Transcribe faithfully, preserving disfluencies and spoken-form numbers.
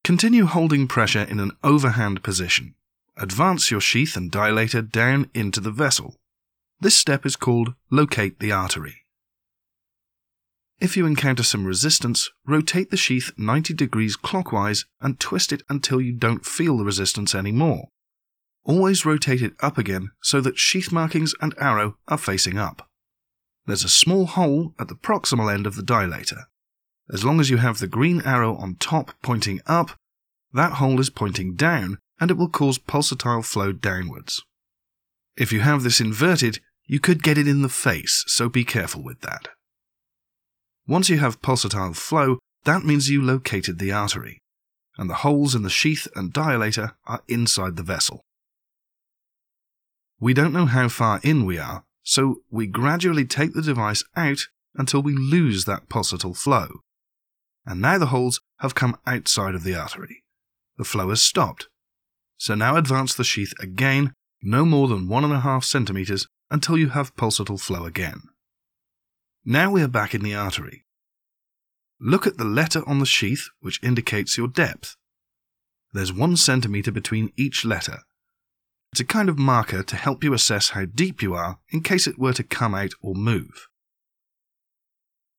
Continue holding pressure in an overhand position. Advance your sheath and dilator down into the vessel. This step is called locate the artery. If you encounter some resistance, rotate the sheath ninety degrees clockwise and twist it until you don't feel the resistance anymore. Always rotate it up again so that sheath markings and arrow are facing up. There's a small hole at the proximal end of the dilator. As long as you have the green arrow on top pointing up, that hole is pointing down and it will cause pulsatile flow downwards. If you have this inverted, you could get it in the face, so be careful with that. Once you have pulsatile flow, that means you located the artery, and the holes in the sheath and dilator are inside the vessel. We don't know how far in we are, so we gradually take the device out until we lose that pulsatile flow. And now the holes have come outside of the artery. The flow has stopped. So now advance the sheath again, no more than one and a half centimeters, until you have pulsatile flow again. Now we are back in the artery. Look at the letter on the sheath which indicates your depth. There's one centimeter between each letter. It's a kind of marker to help you assess how deep you are in case it were to come out or move.